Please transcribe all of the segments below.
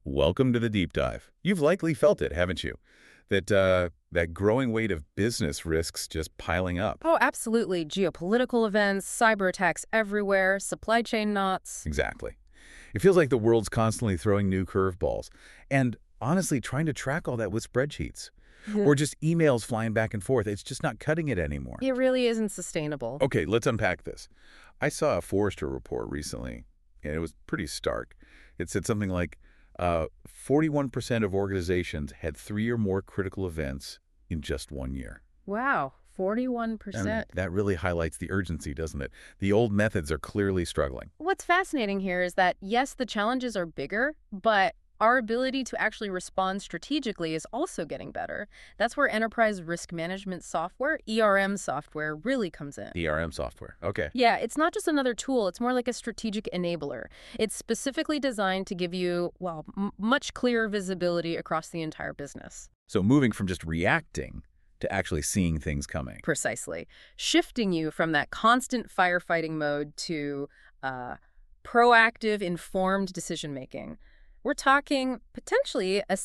Welcome to the deep dive. You've likely felt it, haven't you? That growing weight of business risks just piling up. Oh, absolutely. Geopolitical events, cyber attacks everywhere, supply chain knots. Exactly. It feels like the world's constantly throwing new curveballs. And honestly, trying to track all that with spreadsheets or just emails flying back and forth, it's just not cutting it anymore. It really isn't sustainable. Okay, let's unpack this. I saw a Forrester report recently, and it was pretty stark. It said something like 41% of organizations had 3 or more critical events in just 1 year. Wow, And 41%. that really highlights the urgency, doesn't it? The old methods are clearly struggling. What's fascinating here is that, yes, the challenges are bigger, but our ability to actually respond strategically is also getting better. That's where enterprise risk management software, ERM software, really comes in. ERM software. Okay. Yeah, it's not just another tool. It's more like a strategic enabler. It's specifically designed to give you, well, much clearer visibility across the entire business. So moving from just reacting to actually seeing things coming. Precisely. Shifting you from that constant firefighting mode to proactive, informed decision-making. We're talking potentially a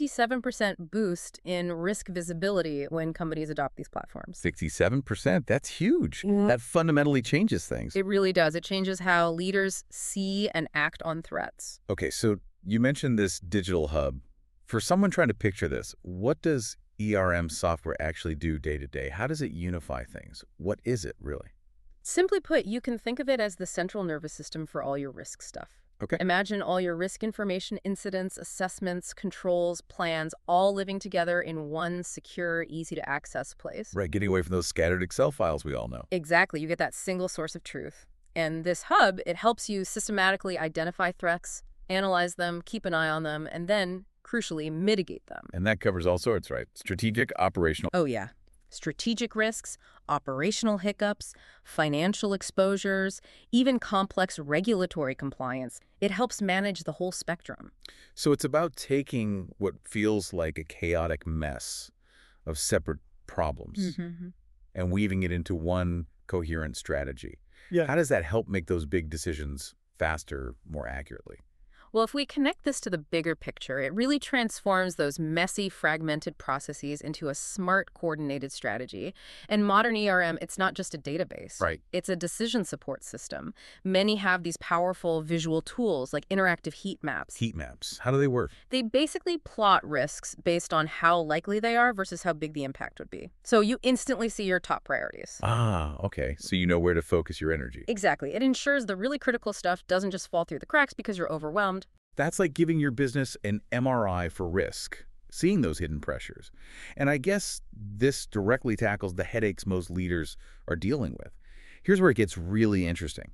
67% boost in risk visibility when companies adopt these platforms. 67%, that's huge. Mhm. That fundamentally changes things. It really does. It changes how leaders see and act on threats. Okay, so you mentioned this digital hub. For someone trying to picture this, what does ERM software actually do day to day? How does it unify things? What is it really? Simply put, you can think of it as the central nervous system for all your risk stuff. Okay. Imagine all your risk information, incidents, assessments, controls, plans, all living together in one secure, easy-to-access place. Right, getting away from those scattered Excel files we all know. Exactly. You get that single source of truth. And this hub, it helps you systematically identify threats, analyze them, keep an eye on them, and then, crucially, mitigate them. And that covers all sorts, right? Strategic, operational. Oh, yeah. Strategic risks, operational hiccups, financial exposures, even complex regulatory compliance. It helps manage the whole spectrum. So it's about taking what feels like a chaotic mess of separate problems and weaving it into one coherent strategy. Yeah. How does that help make those big decisions faster, more accurately? Well, if we connect this to the bigger picture, it really transforms those messy, fragmented processes into a smart, coordinated strategy. And modern ERM, it's not just a database. Right. It's a decision support system. Many have these powerful visual tools like interactive heat maps. Heat maps. How do they work? They basically plot risks based on how likely they are versus how big the impact would be. So you instantly see your top priorities. Ah, okay. So you know where to focus your energy. Exactly. It ensures the really critical stuff doesn't just fall through the cracks because you're overwhelmed. That's like giving your business an MRI for risk, seeing those hidden pressures. And I guess this directly tackles the headaches most leaders are dealing with. Here's where it gets really interesting.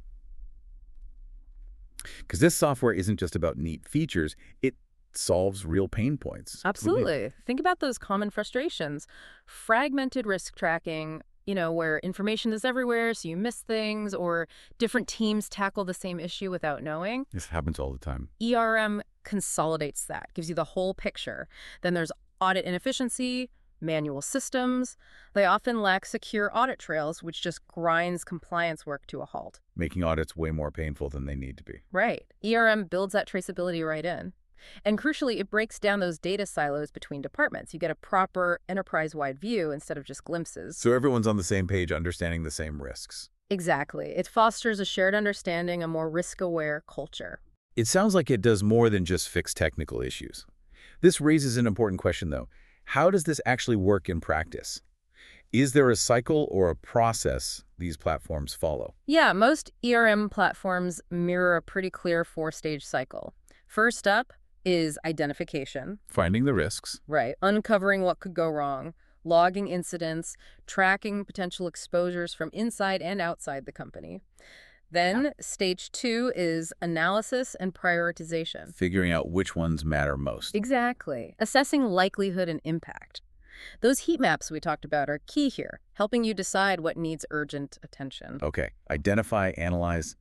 Because this software isn't just about neat features, it solves real pain points. Absolutely. Think about those common frustrations. Fragmented risk tracking, where information is everywhere, so you miss things, or different teams tackle the same issue without knowing. This happens all the time. ERM consolidates that, gives you the whole picture. Then there's audit inefficiency, manual systems. They often lack secure audit trails, which just grinds compliance work to a halt. Making audits way more painful than they need to be. Right. ERM builds that traceability right in. And crucially, it breaks down those data silos between departments. You get a proper enterprise-wide view instead of just glimpses. So everyone's on the same page, understanding the same risks. Exactly. It fosters a shared understanding, a more risk-aware culture. It sounds like it does more than just fix technical issues. This raises an important question, though. How does this actually work in practice? Is there a cycle or a process these platforms follow? Yeah, most ERM platforms mirror a pretty clear 4-stage cycle. First up is identification. Finding the risks. Right. Uncovering what could go wrong, logging incidents, tracking potential exposures from inside and outside the company. Then stage 2 is analysis and prioritization. Figuring out which ones matter most. Exactly. Assessing likelihood and impact. Those heat maps we talked about are key here, helping you decide what needs urgent attention. Okay. Identify, analyze,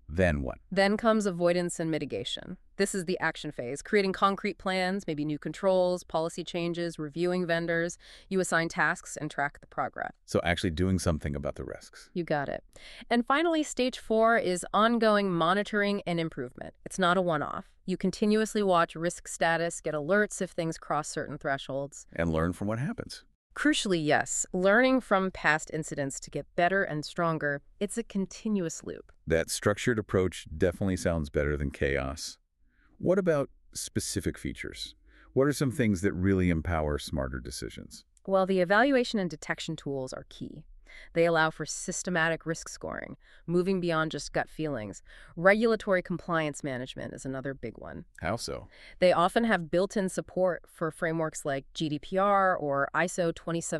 Then what? Then comes avoidance and mitigation. This is the action phase, creating concrete plans, maybe new controls, policy changes, reviewing vendors. You assign tasks and track the progress. So actually doing something about the risks. You got it. And finally, stage 4 is ongoing monitoring and improvement. It's not a one-off. You continuously watch risk status, get alerts if things cross certain thresholds. And learn from what happens. Crucially, yes, learning from past incidents to get better and stronger, it's a continuous loop. That structured approach definitely sounds better than chaos. What about specific features? What are some things that really empower smarter decisions? Well, the evaluation and detection tools are key. They allow for systematic risk scoring, moving beyond just gut feelings. Regulatory compliance management is another big one. How so? They often have built-in support for frameworks like GDPR or ISO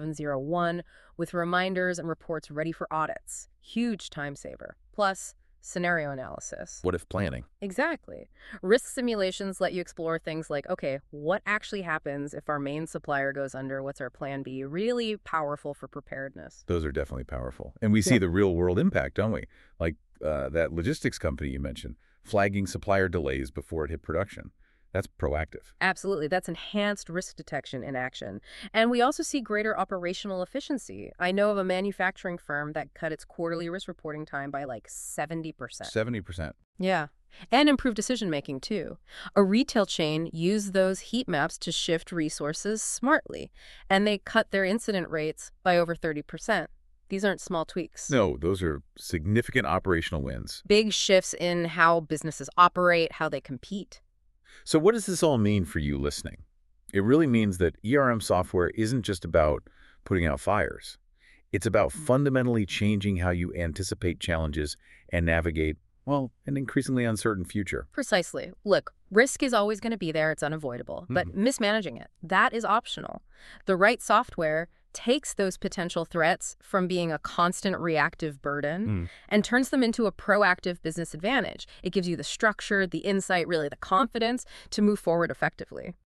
27001 with reminders and reports ready for audits. Huge time saver. Plus, scenario analysis. What if planning? Exactly. Risk simulations let you explore things like, okay, what actually happens if our main supplier goes under? What's our plan B? Really powerful for preparedness. Those are definitely powerful. And we see the real world impact, don't we? Like that logistics company you mentioned, flagging supplier delays before it hit production. That's proactive. Absolutely. That's enhanced risk detection in action. And we also see greater operational efficiency. I know of a manufacturing firm that cut its quarterly risk reporting time by like 70%. 70%. Yeah. And improved decision-making, too. A retail chain used those heat maps to shift resources smartly, and they cut their incident rates by over 30%. These aren't small tweaks. No, those are significant operational wins. Big shifts in how businesses operate, how they compete. So what does this all mean for you listening? It really means that ERM software isn't just about putting out fires. It's about fundamentally changing how you anticipate challenges and navigate, well, an increasingly uncertain future. Precisely. Look, risk is always going to be there. It's unavoidable. But mismanaging it, that is optional. The right software takes those potential threats from being a constant reactive burden and turns them into a proactive business advantage. It gives you the structure, the insight, really the confidence to move forward effectively.